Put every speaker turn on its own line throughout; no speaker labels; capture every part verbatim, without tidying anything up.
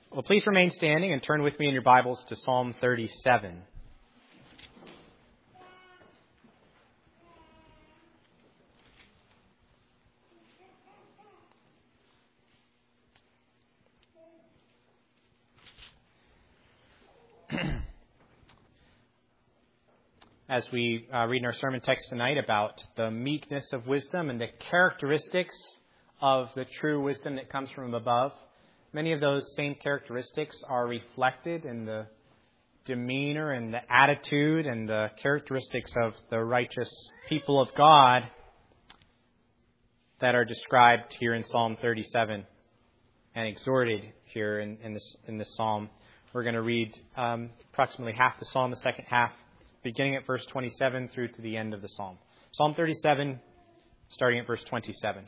Well, please remain standing and turn with me in your Bibles to Psalm thirty-seven. As we uh, read in our sermon text tonight about the meekness of wisdom and the characteristics of the true wisdom that comes from above, many of those same characteristics are reflected in the demeanor and the attitude and the characteristics of the righteous people of God that are described here in Psalm thirty-seven and exhorted here in, in this in this psalm. We're going to read um, approximately half the psalm, the second half, beginning at verse twenty-seven through to the end of the psalm. Psalm thirty-seven, starting at verse twenty-seven.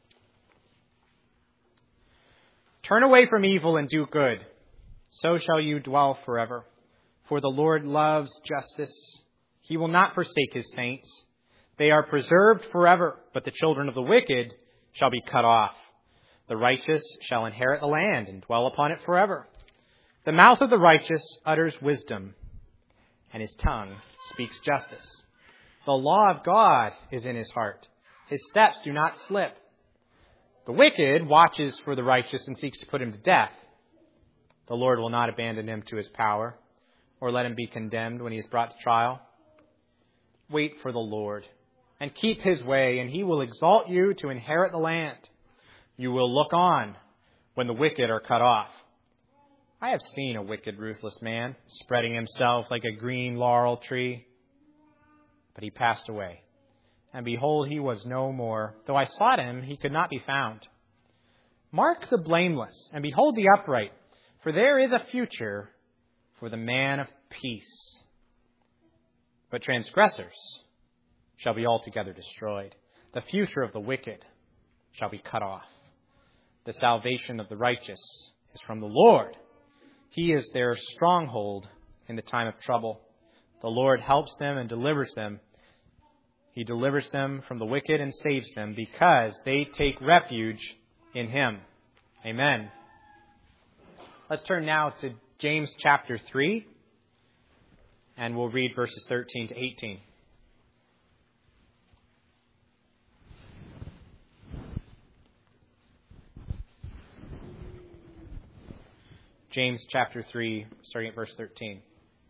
Turn away from evil and do good, so shall you dwell forever. For the Lord loves justice. He will not forsake his saints. They are preserved forever, but the children of the wicked shall be cut off. The righteous shall inherit the land and dwell upon it forever. The mouth of the righteous utters wisdom, and his tongue speaks justice. The law of God is in his heart. His steps do not slip. The wicked watches for the righteous and seeks to put him to death. The Lord will not abandon him to his power, or let him be condemned when he is brought to trial. Wait for the Lord, and keep his way, and he will exalt you to inherit the land. You will look on when the wicked are cut off. I have seen a wicked, ruthless man spreading himself like a green laurel tree. But he passed away. And behold, he was no more. Though I sought him, he could not be found. Mark the blameless, and behold the upright. For there is a future for the man of peace. But transgressors shall be altogether destroyed. The future of the wicked shall be cut off. The salvation of the righteous is from the Lord. He is their stronghold in the time of trouble. The Lord helps them and delivers them. He delivers them from the wicked and saves them because they take refuge in him. Amen. Let's turn now to James chapter three, and we'll read verses thirteen to eighteen. James chapter three, starting at verse thirteen.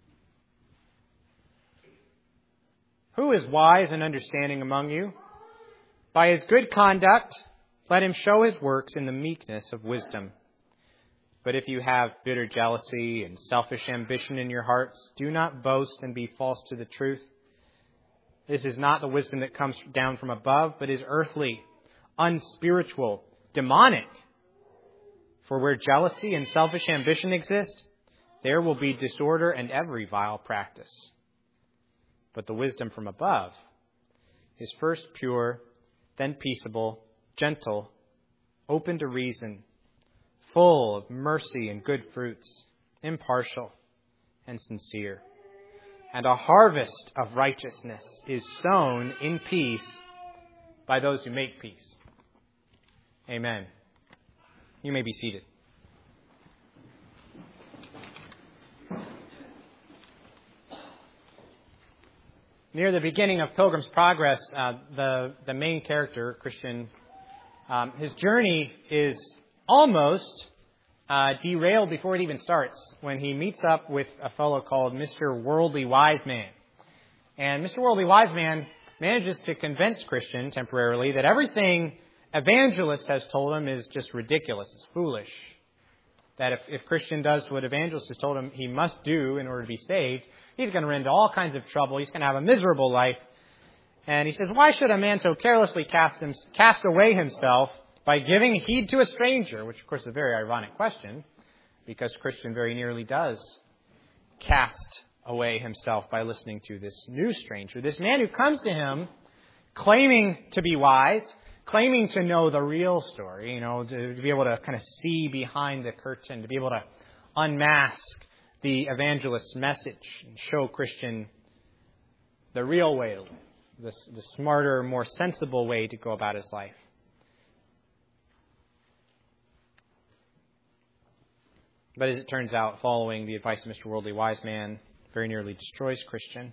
Who is wise and understanding among you? By his good conduct, let him show his works in the meekness of wisdom. But if you have bitter jealousy and selfish ambition in your hearts, do not boast and be false to the truth. This is not the wisdom that comes down from above, but is earthly, unspiritual, demonic. For where jealousy and selfish ambition exist, there will be disorder and every vile practice. But the wisdom from above is first pure, then peaceable, gentle, open to reason, full of mercy and good fruits, impartial and sincere. And a harvest of righteousness is sown in peace by those who make peace. Amen. You may be seated. Near the beginning of Pilgrim's Progress, uh, the, the main character, Christian, um, his journey is almost uh, derailed before it even starts when he meets up with a fellow called Mister Worldly Wise Man. And Mister Worldly Wise Man manages to convince Christian temporarily that everything Evangelist has told him is just ridiculous, it's foolish. That if, if Christian does what Evangelist has told him he must do in order to be saved, he's going to run into all kinds of trouble. He's going to have a miserable life. And he says, why should a man so carelessly cast, him, cast away himself by giving heed to a stranger? Which, of course, is a very ironic question, because Christian very nearly does cast away himself by listening to this new stranger, this man who comes to him claiming to be wise, claiming to know the real story, you know, to, to be able to kind of see behind the curtain, to be able to unmask the evangelist's message and show Christian the real way to live, the, the smarter, more sensible way to go about his life. But as it turns out, following the advice of Mister Worldly Wise Man very nearly destroys Christian.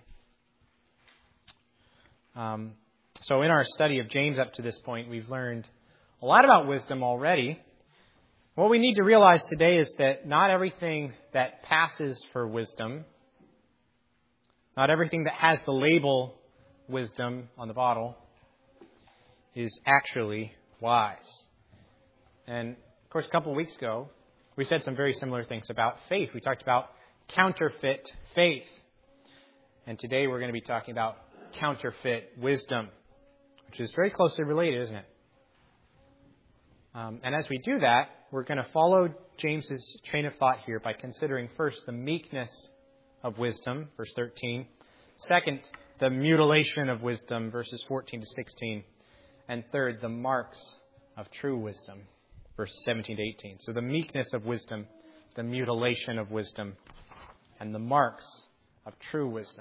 Um, so in our study of James up to this point, we've learned a lot about wisdom already. What we need to realize today is that not everything that passes for wisdom, not everything that has the label wisdom on the bottle, is actually wise. And, of course, a couple of weeks ago, we said some very similar things about faith. We talked about counterfeit faith. And today we're going to be talking about counterfeit wisdom, which is very closely related, isn't it? Um, and as we do that, we're going to follow James's train of thought here by considering first the meekness of wisdom, verse thirteen. Second, the mutilation of wisdom, verses fourteen to sixteen. And third, the marks of true wisdom, verses seventeen to eighteen. So the meekness of wisdom, the mutilation of wisdom, and the marks of true wisdom.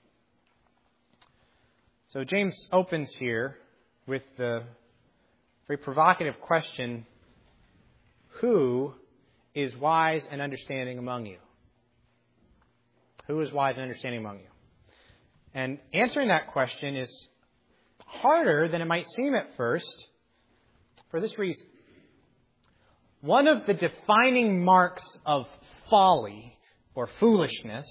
So James opens here with the very provocative question, who is wise and understanding among you? Who is wise and understanding among you? And answering that question is harder than it might seem at first for this reason. One of the defining marks of folly or foolishness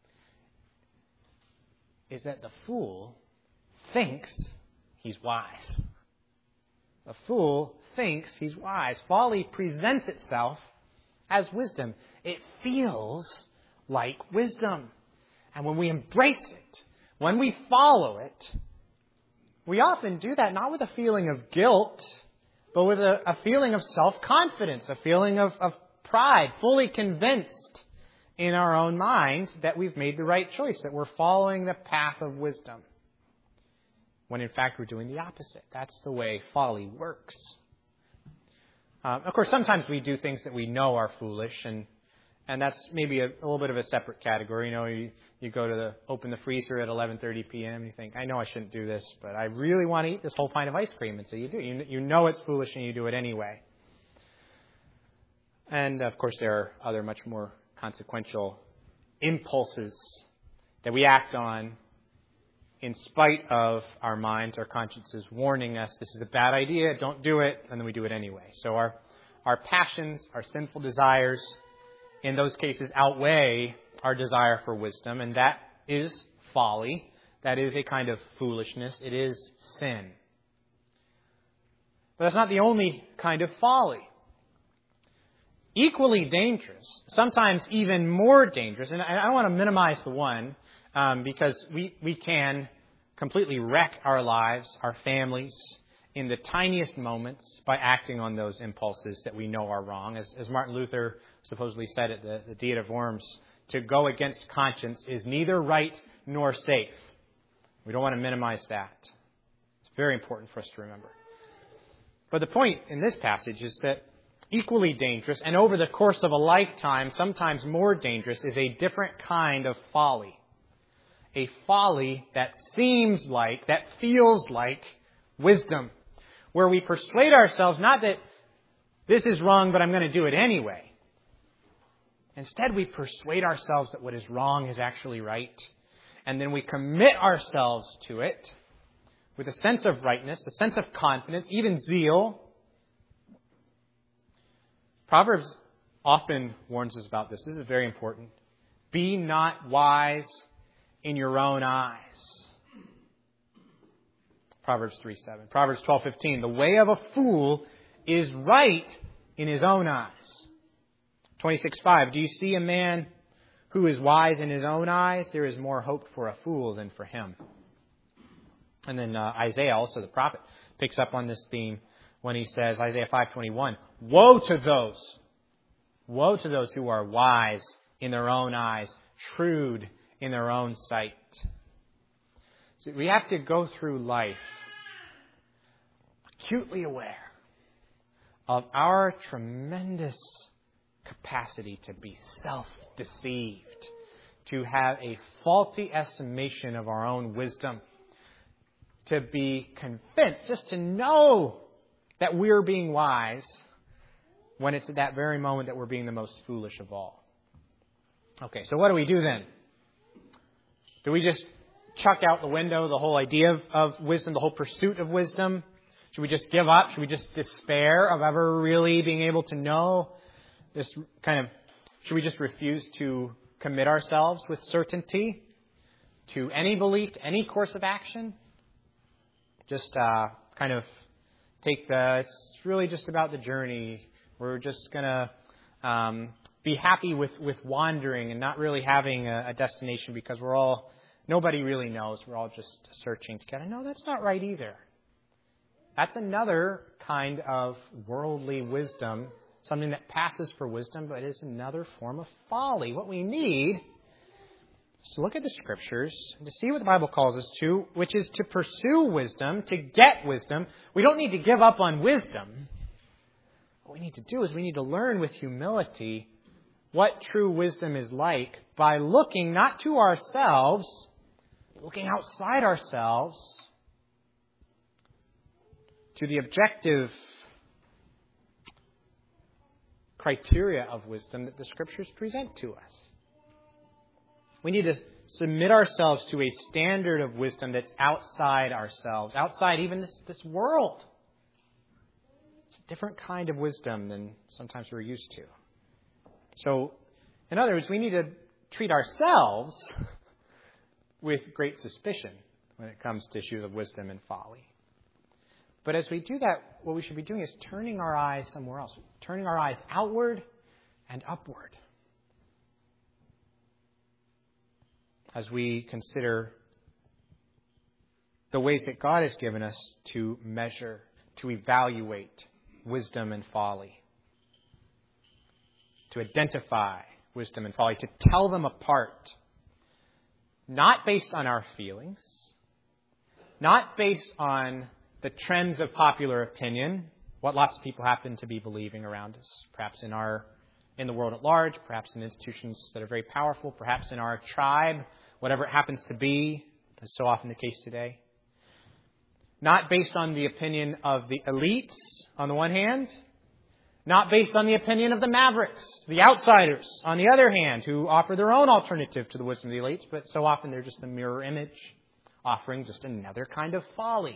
is that the fool thinks he's wise. The fool thinks he's wise. Folly presents itself as wisdom. It feels like wisdom. And when we embrace it, when we follow it, we often do that not with a feeling of guilt, but with a, a feeling of self-confidence, a feeling of, of pride, fully convinced in our own mind that we've made the right choice, that we're following the path of wisdom. When in fact we're doing the opposite. That's the way folly works. Um, of course, sometimes we do things that we know are foolish, and and that's maybe a, a little bit of a separate category. You know, you, you go to the open the freezer at eleven thirty p.m. and you think, I know I shouldn't do this, but I really want to eat this whole pint of ice cream, and so you do. You, you know it's foolish, and you do it anyway. And of course, there are other much more consequential impulses that we act on in spite of our minds, our consciences warning us, this is a bad idea, don't do it, and then we do it anyway. So our, our passions, our sinful desires, in those cases outweigh our desire for wisdom, and that is folly. That is a kind of foolishness. It is sin. But that's not the only kind of folly. Equally dangerous, sometimes even more dangerous, and I don't want to minimize the one, Um, because we, we can completely wreck our lives, our families, in the tiniest moments by acting on those impulses that we know are wrong. As, as Martin Luther supposedly said at the, the Diet of Worms, to go against conscience is neither right nor safe. We don't want to minimize that. It's very important for us to remember. But the point in this passage is that equally dangerous, and over the course of a lifetime, sometimes more dangerous, is a different kind of folly. A folly that seems like, that feels like wisdom, where we persuade ourselves not that this is wrong, but I'm going to do it anyway. Instead, we persuade ourselves that what is wrong is actually right, and then we commit ourselves to it with a sense of rightness, a sense of confidence, even zeal. Proverbs often warns us about this. This is very important. Be not wise in your own eyes. Proverbs three seven. Proverbs twelve fifteen. The way of a fool is right in his own eyes. twenty-six five. Do you see a man who is wise in his own eyes? There is more hope for a fool than for him. And then uh, Isaiah, also the prophet, picks up on this theme when he says, Isaiah five twenty-one, woe to those, woe to those who are wise in their own eyes, shrewd in their own sight. So we have to go through life acutely aware of our tremendous capacity to be self-deceived, to have a faulty estimation of our own wisdom, to be convinced, just to know that we're being wise, when it's at that very moment that we're being the most foolish of all. Okay, so what do we do then? Do we just chuck out the window the whole idea of, of wisdom, the whole pursuit of wisdom? Should we just give up? Should we just despair of ever really being able to know? This kind of, should we just refuse to commit ourselves with certainty to any belief, to any course of action? Just uh, kind of take the, it's really just about the journey. We're just going to um, be happy with, with wandering and not really having a, a destination because we're all, nobody really knows. We're all just searching together. No, that's not right either. That's another kind of worldly wisdom, something that passes for wisdom, but is another form of folly. What we need is to look at the Scriptures and to see what the Bible calls us to, which is to pursue wisdom, to get wisdom. We don't need to give up on wisdom. What we need to do is we need to learn with humility what true wisdom is like by looking not to ourselves, but looking outside ourselves to the objective criteria of wisdom that the Scriptures present to us. We need to submit ourselves to a standard of wisdom that's outside ourselves, outside even this, this world. It's a different kind of wisdom than sometimes we're used to. So, in other words, we need to treat ourselves with great suspicion when it comes to issues of wisdom and folly. But as we do that, what we should be doing is turning our eyes somewhere else, turning our eyes outward and upward as we consider the ways that God has given us to measure, to evaluate wisdom and folly, to identify wisdom and folly, to tell them apart, not based on our feelings, not based on the trends of popular opinion, what lots of people happen to be believing around us, perhaps in our in the world at large, perhaps in institutions that are very powerful, perhaps in our tribe, whatever it happens to be, as so often the case today. Not based on the opinion of the elites, on the one hand, not based on the opinion of the mavericks, the outsiders, on the other hand, who offer their own alternative to the wisdom of the elites, but so often they're just a mirror image, offering just another kind of folly.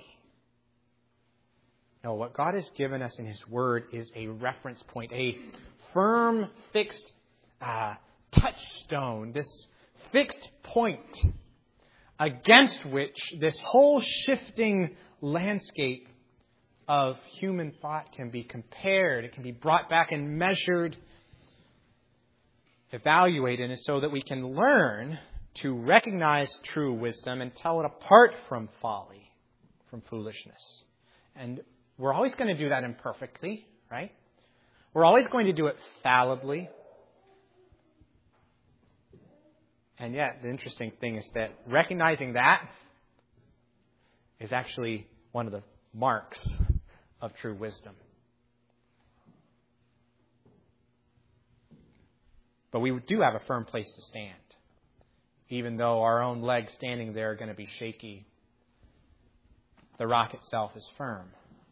No, what God has given us in His Word is a reference point, a firm, fixed uh, touchstone, this fixed point against which this whole shifting landscape of human thought can be compared. It can be brought back and measured, evaluated, and so that we can learn to recognize true wisdom and tell it apart from folly, from foolishness. And we're always going to do that imperfectly, right? We're always going to do it fallibly. And yet, the interesting thing is that recognizing that is actually one of the marks of true wisdom. But we do have a firm place to stand, even though our own legs standing there are going to be shaky. The rock itself is firm.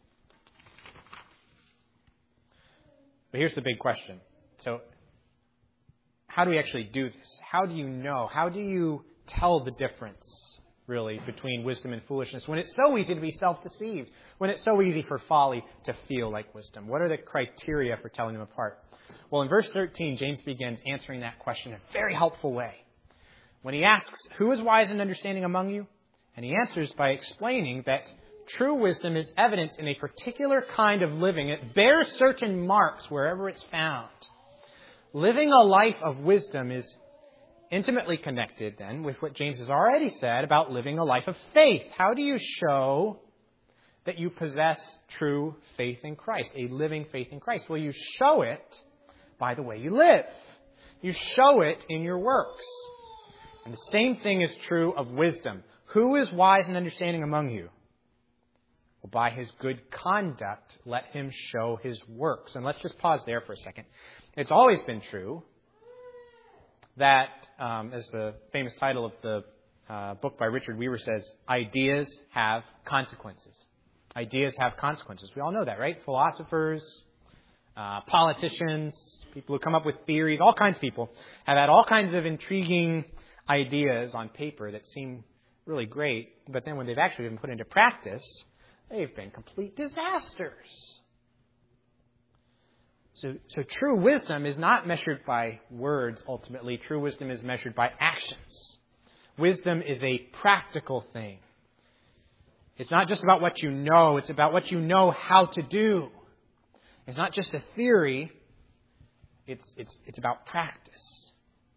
But here's the big question. So, how do we actually do this? How do you know? How do you tell the difference, really, between wisdom and foolishness when it's so easy to be self-deceived, when it's so easy for folly to feel like wisdom? What are the criteria for telling them apart? Well, in verse thirteen, James begins answering that question in a very helpful way. When he asks, who is wise and understanding among you? And he answers by explaining that true wisdom is evidenced in a particular kind of living. It bears certain marks wherever it's found. Living a life of wisdom is intimately connected, then, with what James has already said about living a life of faith. How do you show that you possess true faith in Christ, a living faith in Christ? Well, you show it by the way you live. You show it in your works. And the same thing is true of wisdom. Who is wise and understanding among you? Well, by his good conduct, let him show his works. And let's just pause there for a second. It's always been true that, um, as the famous title of the uh, book by Richard Weaver says, ideas have consequences. Ideas have consequences. We all know that, right? Philosophers, Uh, politicians, people who come up with theories, all kinds of people have had all kinds of intriguing ideas on paper that seem really great, but then when they've actually been put into practice, they've been complete disasters. So, so true wisdom is not measured by words, ultimately. True wisdom is measured by actions. Wisdom is a practical thing. It's not just about what you know, it's about what you know how to do. It's not just a theory, it's, it's, it's about practice.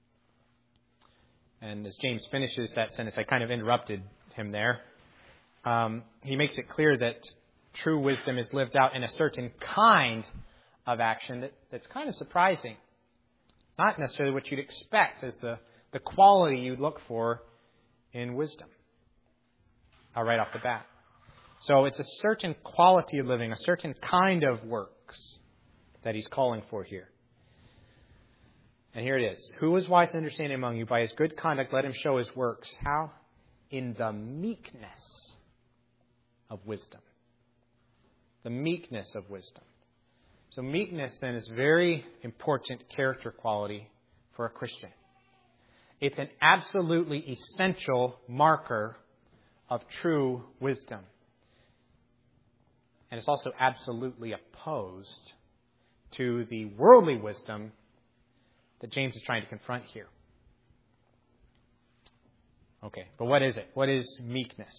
And as James finishes that sentence, I kind of interrupted him there. Um, he makes it clear that true wisdom is lived out in a certain kind of action that, that's kind of surprising. Not necessarily what you'd expect as the, the quality you'd look for in wisdom. Uh, right off the bat. So it's a certain quality of living, a certain kind of works that he's calling for here. And here it is. Who is wise and understanding among you? By his good conduct, let him show his works. How? In the meekness of wisdom. The meekness of wisdom. So meekness, then, is a very important character quality for a Christian. It's an absolutely essential marker of true wisdom. And it's also absolutely opposed to the worldly wisdom that James is trying to confront here. Okay, but what is it? What is meekness?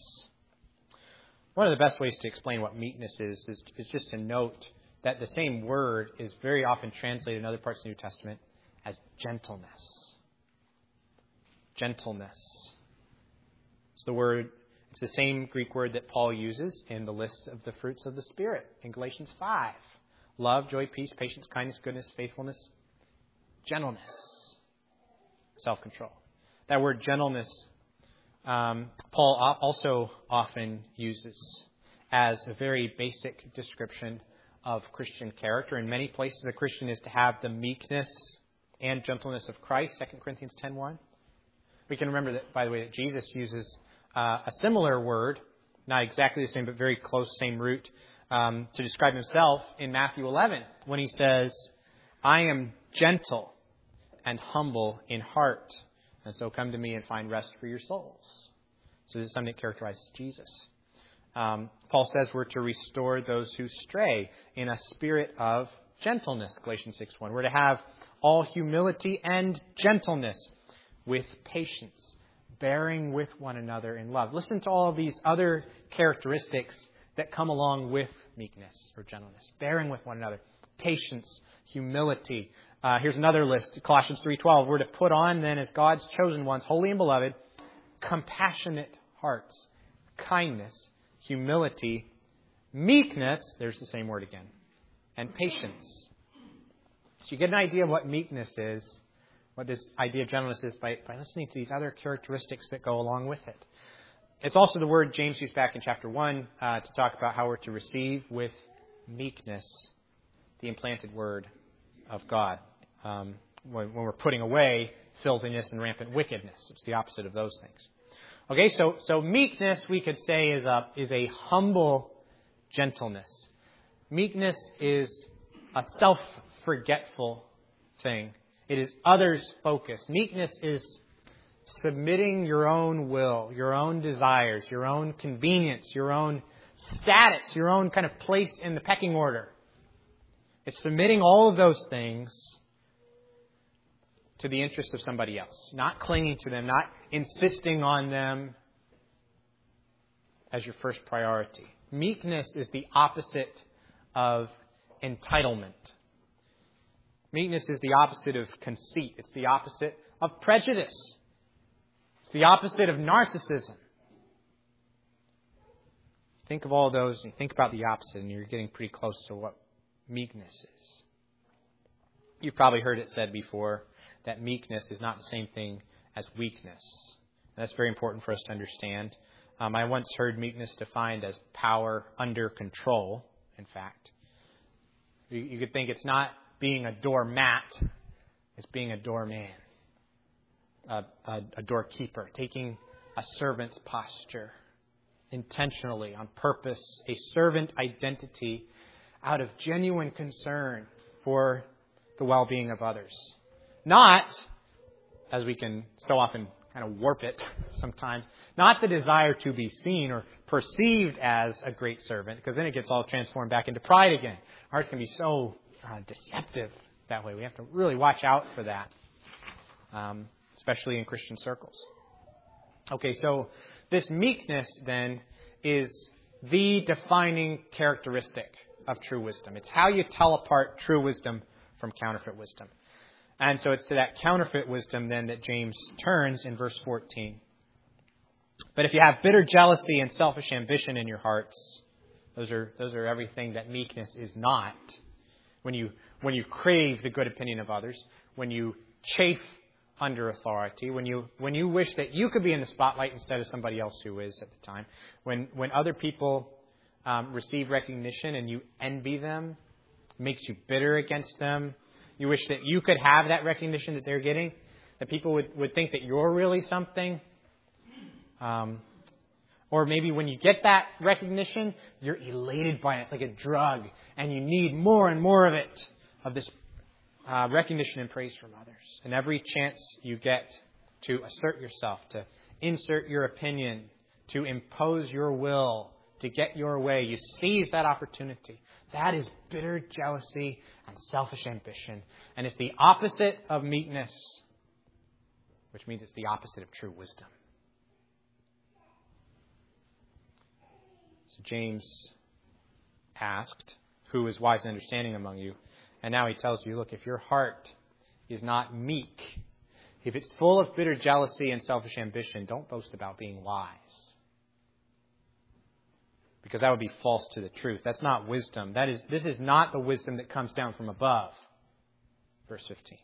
One of the best ways to explain what meekness is, is, is just to note that the same word is very often translated in other parts of the New Testament as gentleness. Gentleness. It's the word, it's the same Greek word that Paul uses in the list of the fruits of the Spirit in Galatians five. Love, joy, peace, patience, kindness, goodness, faithfulness, gentleness, self-control. That word gentleness, um, Paul also often uses as a very basic description of Christian character. In many places, a Christian is to have the meekness and gentleness of Christ, Second Corinthians ten one. We can remember that, by the way, that Jesus uses uh, a similar word, not exactly the same, but very close, same root, um, to describe himself in Matthew eleven, when he says, I am gentle and humble in heart, and so come to me and find rest for your souls. So this is something that characterizes Jesus. Um, Paul says we're to restore those who stray in a spirit of gentleness, Galatians six one. We're to have all humility and gentleness with patience, bearing with one another in love. Listen to all of these other characteristics that come along with meekness or gentleness. Bearing with one another, patience, humility. Uh, here's another list, Colossians three twelve. We're to put on then as God's chosen ones, holy and beloved, compassionate hearts, kindness, humility, meekness, there's the same word again, and patience. So you get an idea of what meekness is, what this idea of gentleness is, by, by listening to these other characteristics that go along with it. It's also the word James used back in chapter one uh, to talk about how we're to receive with meekness the implanted word of God. Um, when, when we're putting away filthiness and rampant wickedness. It's the opposite of those things. Okay, so so meekness, we could say, is a is a humble gentleness. Meekness is a self-forgetful thing. It is others-focused. Meekness is submitting your own will, your own desires, your own convenience, your own status, your own kind of place in the pecking order. It's submitting all of those things to the interests of somebody else. Not clinging to them, not insisting on them as your first priority. Meekness is the opposite of entitlement. Meekness is the opposite of conceit. It's the opposite of prejudice. It's the opposite of narcissism. Think of all those and think about the opposite, and you're getting pretty close to what meekness is. You've probably heard it said before that meekness is not the same thing as weakness. And that's very important for us to understand. Um, I once heard meekness defined as power under control, in fact. You, you could think it's not being a doormat, it's being a doorman, a, a, a doorkeeper, taking a servant's posture intentionally, on purpose, a servant identity out of genuine concern for the well-being of others. Not, as we can so often kind of warp it sometimes, not the desire to be seen or perceived as a great servant, because then it gets all transformed back into pride again. Hearts can be so uh, deceptive that way. We have to really watch out for that, um, especially in Christian circles. Okay, so this meekness then is the defining characteristic of true wisdom. It's how you tell apart true wisdom from counterfeit wisdom. And so it's to that counterfeit wisdom then that James turns in verse fourteen. But if you have bitter jealousy and selfish ambition in your hearts, those are those are everything that meekness is not. When you when you crave the good opinion of others, when you chafe under authority, when you when you wish that you could be in the spotlight instead of somebody else who is at the time, when when other people um, receive recognition and you envy them, makes you bitter against them. You wish that you could have that recognition that they're getting, that people would, would think that you're really something. Um, or maybe when you get that recognition, you're elated by it. It's like a drug, and you need more and more of it, of this uh, recognition and praise from others. And every chance you get to assert yourself, to insert your opinion, to impose your will, to get your way, you seize that opportunity. That is bitter jealousy and selfish ambition. And it's the opposite of meekness, which means it's the opposite of true wisdom. So James asked, who is wise and understanding among you? And now he tells you, look, if your heart is not meek, if it's full of bitter jealousy and selfish ambition, don't boast about being wise. Because that would be false to the truth. That's not wisdom. That is, this is not the wisdom that comes down from above. Verse fifteen.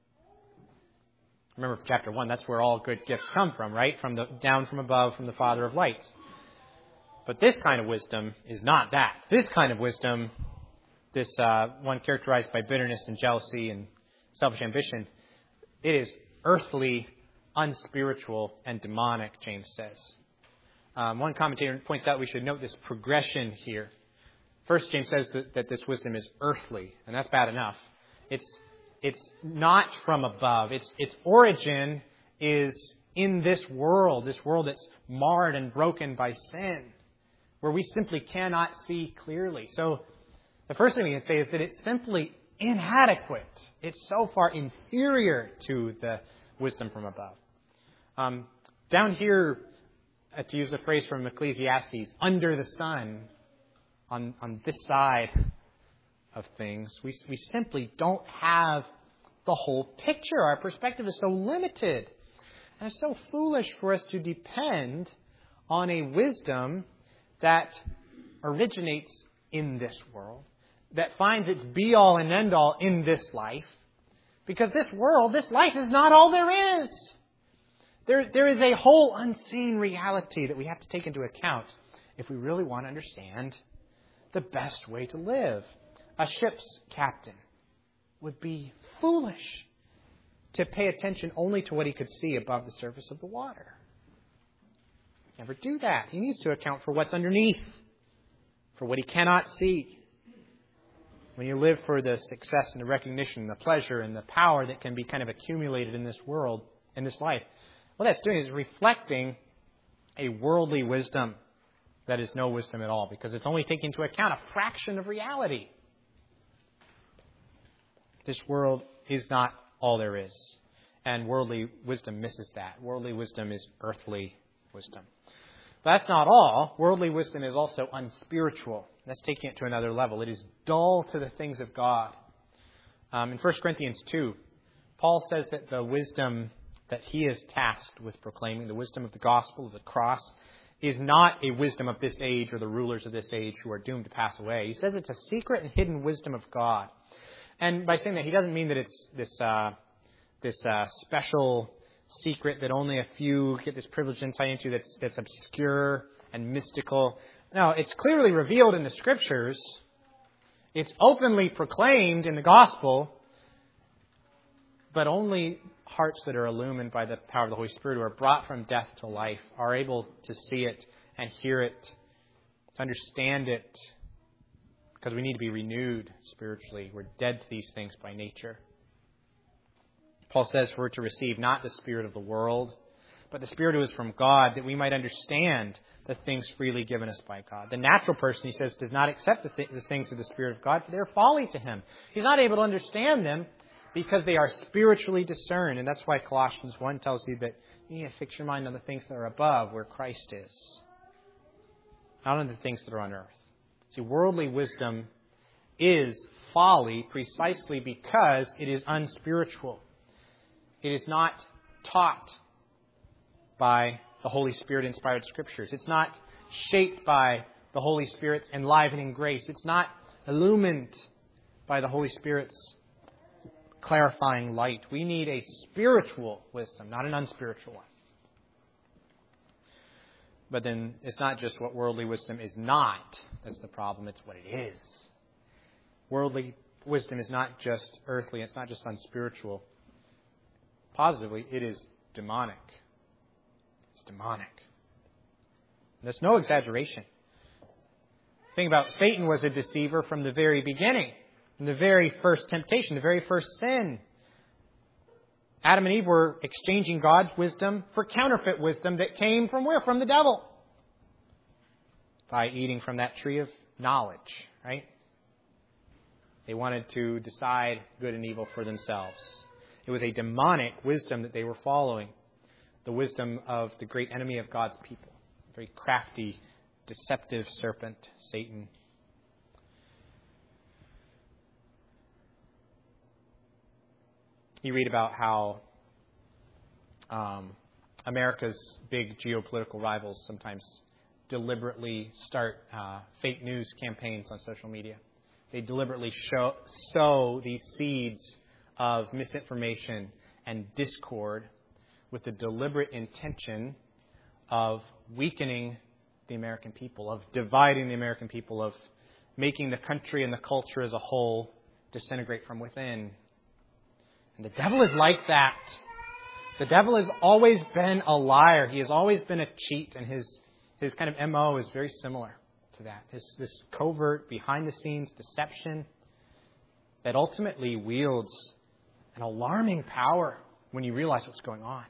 Remember from chapter one, that's where all good gifts come from, right? From the down from above, from the Father of lights. But this kind of wisdom is not that. This kind of wisdom, this uh, one characterized by bitterness and jealousy and selfish ambition, it is earthly, unspiritual, and demonic, James says. Um, one commentator points out we should note this progression here. First, James says that, that this wisdom is earthly, and that's bad enough. It's it's not from above. Its its origin is in this world, this world that's marred and broken by sin, where we simply cannot see clearly. So the first thing we can say is that it's simply inadequate. It's so far inferior to the wisdom from above. Um, down here, Uh, to use a phrase from Ecclesiastes, under the sun, on, on this side of things, we, we simply don't have the whole picture. Our perspective is so limited. And it's so foolish for us to depend on a wisdom that originates in this world, that finds its be-all and end-all in this life. Because this world, this life is not all there is. There, there is a whole unseen reality that we have to take into account if we really want to understand the best way to live. A ship's captain would be foolish to pay attention only to what he could see above the surface of the water. Never do that. He needs to account for what's underneath, for what he cannot see. When you live for the success and the recognition, the pleasure and the power that can be kind of accumulated in this world, in this life, what that's doing is reflecting a worldly wisdom that is no wisdom at all, because it's only taking into account a fraction of reality. This world is not all there is, and worldly wisdom misses that. Worldly wisdom is earthly wisdom. But that's not all. Worldly wisdom is also unspiritual. That's taking it to another level. It is dull to the things of God. Um, in First Corinthians two, Paul says that the wisdom that he is tasked with proclaiming, the wisdom of the gospel of the cross, is not a wisdom of this age or the rulers of this age who are doomed to pass away. He says it's a secret and hidden wisdom of God. And by saying that, he doesn't mean that it's this uh, this uh, special secret that only a few get this privileged insight into, that's, that's obscure and mystical. No, it's clearly revealed in the Scriptures. It's openly proclaimed in the gospel, but only hearts that are illumined by the power of the Holy Spirit, who are brought from death to life, are able to see it and hear it, to understand it, because we need to be renewed spiritually. We're dead to these things by nature. Paul says we're to receive not the spirit of the world, but the Spirit who is from God, that we might understand the things freely given us by God. The natural person, he says, does not accept the, th- the things of the Spirit of God, for they are folly to him. He's not able to understand them because they are spiritually discerned. And that's why Colossians one tells you that you need to fix your mind on the things that are above, where Christ is, not on the things that are on earth. See, worldly wisdom is folly precisely because it is unspiritual. It is not taught by the Holy Spirit-inspired Scriptures. It's not shaped by the Holy Spirit's enlivening grace. It's not illumined by the Holy Spirit's clarifying light. We need a spiritual wisdom, not an unspiritual one. But then it's not just what worldly wisdom is not that's the problem. It's what it is. Worldly wisdom is not just earthly. It's not just unspiritual. Positively, it is demonic. It's demonic. And that's no exaggeration. The thing about Satan was a deceiver from the very beginning, from the very first temptation, the very first sin. Adam and Eve were exchanging God's wisdom for counterfeit wisdom that came from where? From the devil. By eating from that tree of knowledge, right? They wanted to decide good and evil for themselves. It was a demonic wisdom that they were following. The wisdom of the great enemy of God's people. Very crafty, deceptive serpent, Satan. You read about how um, America's big geopolitical rivals sometimes deliberately start uh, fake news campaigns on social media. They deliberately show, sow these seeds of misinformation and discord with the deliberate intention of weakening the American people, of dividing the American people, of making the country and the culture as a whole disintegrate from within. And the devil is like that. The devil has always been a liar. He has always been a cheat, and his his kind of M O is very similar to that. This, this covert, behind-the-scenes deception that ultimately wields an alarming power when you realize what's going on.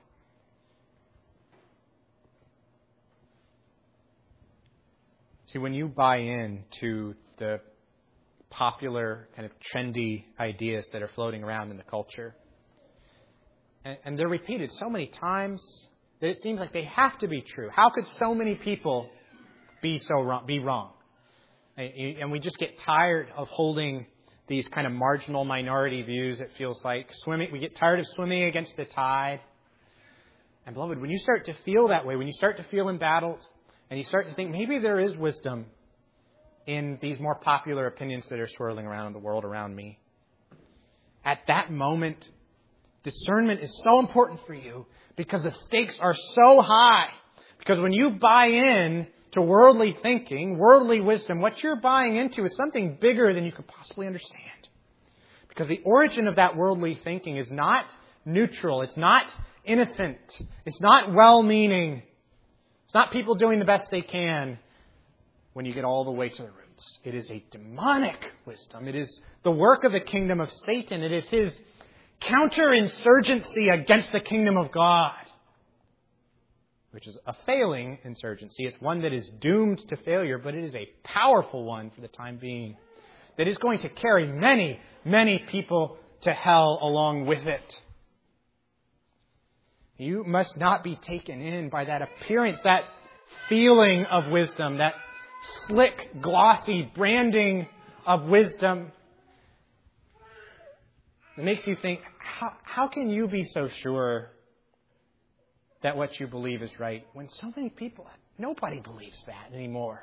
See, when you buy into the popular, kind of trendy ideas that are floating around in the culture, and, and they're repeated so many times that it seems like they have to be true. How could so many people be so wrong? Be wrong? And we just get tired of holding these kind of marginal minority views. It feels like swimming. We get tired of swimming against the tide. And beloved, when you start to feel that way, when you start to feel embattled, and you start to think maybe there is wisdom in these more popular opinions that are swirling around in the world around me, at that moment, discernment is so important for you because the stakes are so high. Because when you buy in to worldly thinking, worldly wisdom, what you're buying into is something bigger than you could possibly understand. Because the origin of that worldly thinking is not neutral. It's not innocent. It's not well-meaning. It's not people doing the best they can when you get all the way to the roots. It is a demonic wisdom. It is the work of the kingdom of Satan. It is his counterinsurgency against the kingdom of God, which is a failing insurgency. It's one that is doomed to failure, but it is a powerful one for the time being that is going to carry many, many people to hell along with it. You must not be taken in by that appearance, that feeling of wisdom, that slick, glossy branding of wisdom. It makes you think, how, how can you be so sure that what you believe is right when so many people, nobody believes that anymore?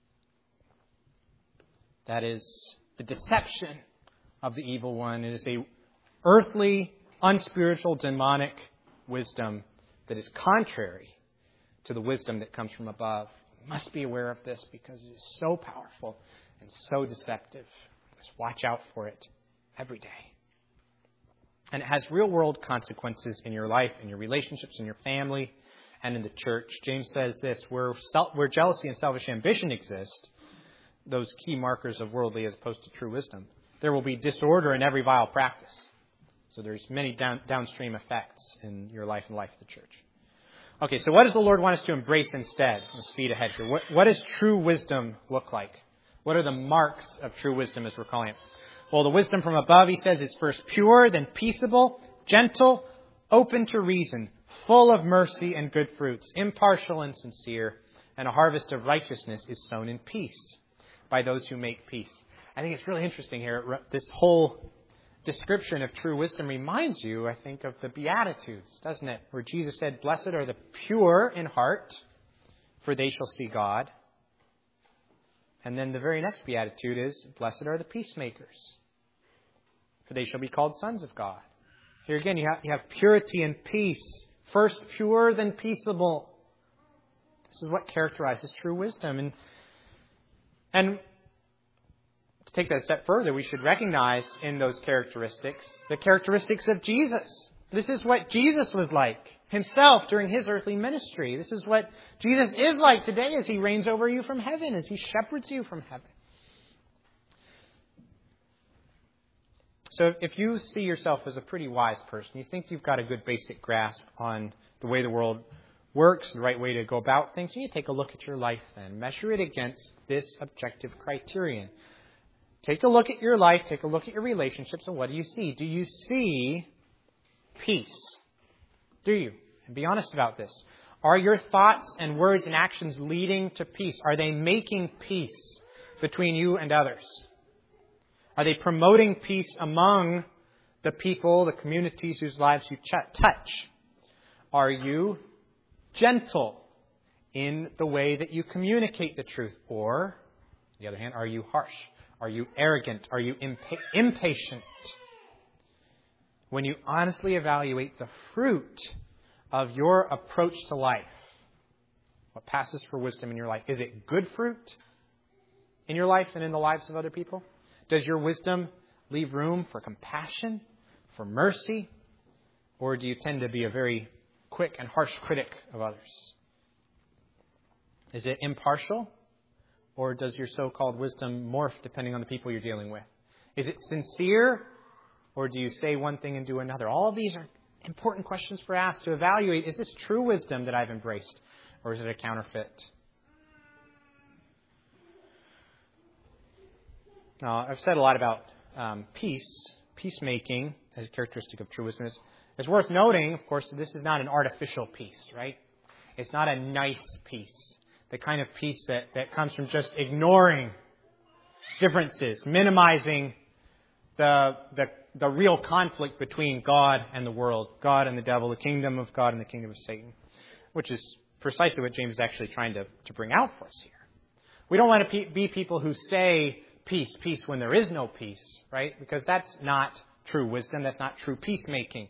That is the deception of the evil one. It is a earthly, unspiritual, demonic wisdom that is contrary to the wisdom that comes from above. You must be aware of this because it is so powerful and so deceptive. Just watch out for it every day. And it has real-world consequences in your life, in your relationships, in your family, and in the church. James says this, where, self, where jealousy and selfish ambition exist, those key markers of worldly as opposed to true wisdom. There will be disorder in every vile practice. So there's many down, downstream effects in your life and life of the church. Okay, so what does the Lord want us to embrace instead? Let's speed ahead here. What, what does true wisdom look like? What are the marks of true wisdom, as we're calling it? Well, the wisdom from above, he says, is first pure, then peaceable, gentle, open to reason, full of mercy and good fruits, impartial and sincere, and a harvest of righteousness is sown in peace by those who make peace. I think it's really interesting here. This whole description of true wisdom reminds you, I think, of the Beatitudes, doesn't it? Where Jesus said, blessed are the pure in heart, for they shall see God. And then the very next Beatitude is, blessed are the peacemakers, for they shall be called sons of God. Here again, you have, you have purity and peace. First pure, then peaceable. This is what characterizes true wisdom. And, and to take that a step further, we should recognize in those characteristics the characteristics of Jesus. This is what Jesus was like himself during his earthly ministry. This is what Jesus is like today as he reigns over you from heaven, as he shepherds you from heaven. So if you see yourself as a pretty wise person, you think you've got a good basic grasp on the way the world works, the right way to go about things, you take a look at your life then. Measure it against this objective criterion. Take a look at your life, take a look at your relationships, and what do you see? Do you see peace? Do you? And be honest about this. Are your thoughts and words and actions leading to peace? Are they making peace between you and others? Are they promoting peace among the people, the communities whose lives you ch- touch? Are you gentle in the way that you communicate the truth? Or, on the other hand, are you harsh? Are you arrogant? Are you impa- impatient? When you honestly evaluate the fruit of your approach to life, what passes for wisdom in your life, is it good fruit in your life and in the lives of other people? Does your wisdom leave room for compassion, for mercy? Or do you tend to be a very quick and harsh critic of others? Is it impartial? Or does your so-called wisdom morph depending on the people you're dealing with? Is it sincere? Or do you say one thing and do another? All of these are important questions for us to evaluate. Is this true wisdom that I've embraced? Or is it a counterfeit? Now, I've said a lot about um, peace, peacemaking as a characteristic of true wisdom. It's worth noting, of course, that this is not an artificial peace, right? It's not a nice peace. The kind of peace that, that comes from just ignoring differences, minimizing the, the, the real conflict between God and the world, God and the devil, the kingdom of God and the kingdom of Satan, which is precisely what James is actually trying to, to bring out for us here. We don't want to be people who say peace, peace when there is no peace, right? Because that's not true wisdom. That's not true peacemaking.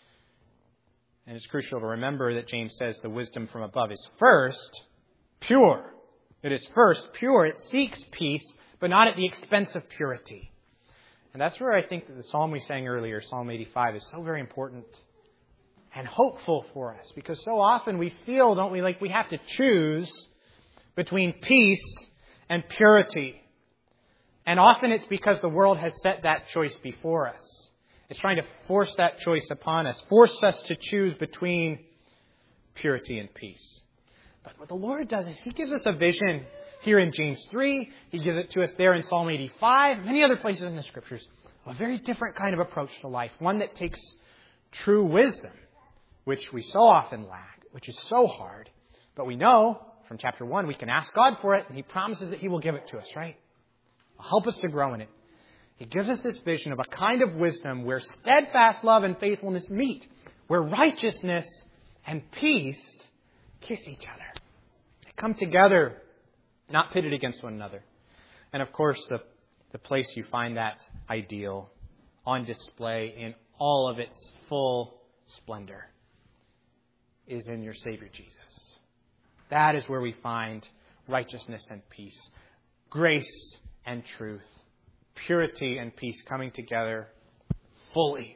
And it's crucial to remember that James says the wisdom from above is first pure. It is first pure. It seeks peace, but not at the expense of purity. And that's where I think that the psalm we sang earlier, Psalm eighty-five, is so very important and hopeful for us. Because so often we feel, don't we, like we have to choose between peace and purity. And often it's because the world has set that choice before us. It's trying to force that choice upon us, force us to choose between purity and peace. But what the Lord does is He gives us a vision here in James three. He gives it to us there in Psalm eighty-five, many other places in the Scriptures. A very different kind of approach to life. One that takes true wisdom, which we so often lack, which is so hard. But we know from chapter one we can ask God for it, and He promises that He will give it to us, right? Help us to grow in it. He gives us this vision of a kind of wisdom where steadfast love and faithfulness meet, where righteousness and peace kiss each other. They come together, not pitted against one another. And of course, the, the place you find that ideal on display in all of its full splendor is in your Savior Jesus. That is where we find righteousness and peace, grace and truth, purity and peace coming together fully.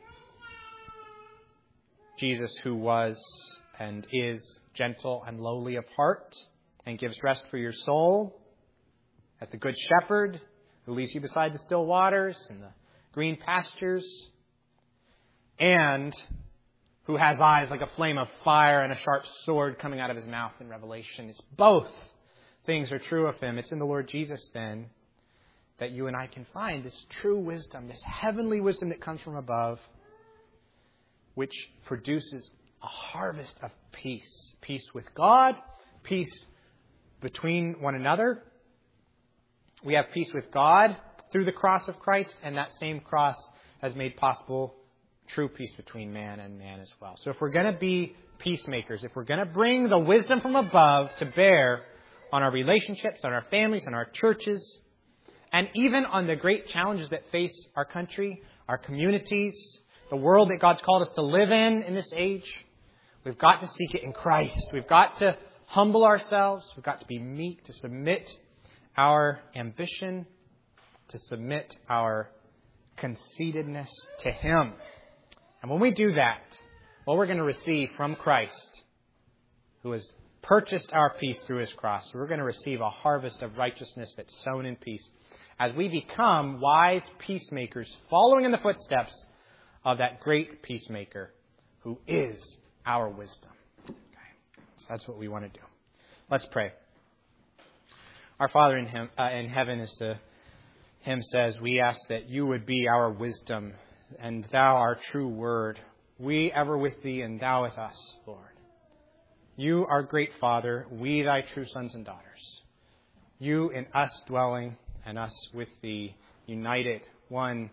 Jesus, who was and is gentle and lowly of heart and gives rest for your soul as the good shepherd who leads you beside the still waters and the green pastures, and who has eyes like a flame of fire and a sharp sword coming out of his mouth in Revelation. It's both things are true of him. It's in the Lord Jesus, then, that you and I can find this true wisdom, this heavenly wisdom that comes from above, which produces a harvest of peace. Peace with God, peace between one another. We have peace with God through the cross of Christ, and that same cross has made possible true peace between man and man as well. So if we're going to be peacemakers, if we're going to bring the wisdom from above to bear on our relationships, on our families, on our churches, and even on the great challenges that face our country, our communities, the world that God's called us to live in in this age, we've got to seek it in Christ. We've got to humble ourselves. We've got to be meek, to submit our ambition, to submit our conceitedness to Him. And when we do that, what we're going to receive from Christ, who has purchased our peace through His cross, we're going to receive a harvest of righteousness that's sown in peace as we become wise peacemakers, following in the footsteps of that great peacemaker who is our wisdom. Okay. So that's what we want to do. Let's pray. Our Father in, him, uh, in heaven, as the hymn says, we ask that you would be our wisdom, and thou our true word. We ever with thee, and thou with us, Lord. You, our great Father, we thy true sons and daughters. You in us dwelling, and us with thee, united, one,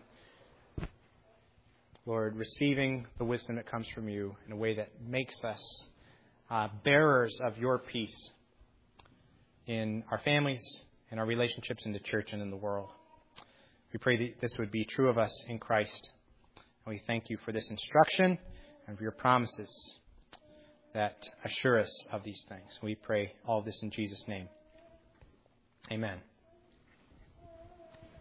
Lord, receiving the wisdom that comes from you in a way that makes us uh, bearers of your peace in our families, in our relationships in the church and in the world. We pray that this would be true of us in Christ. And we thank you for this instruction and for your promises that assure us of these things. We pray all of this in Jesus' name. Amen.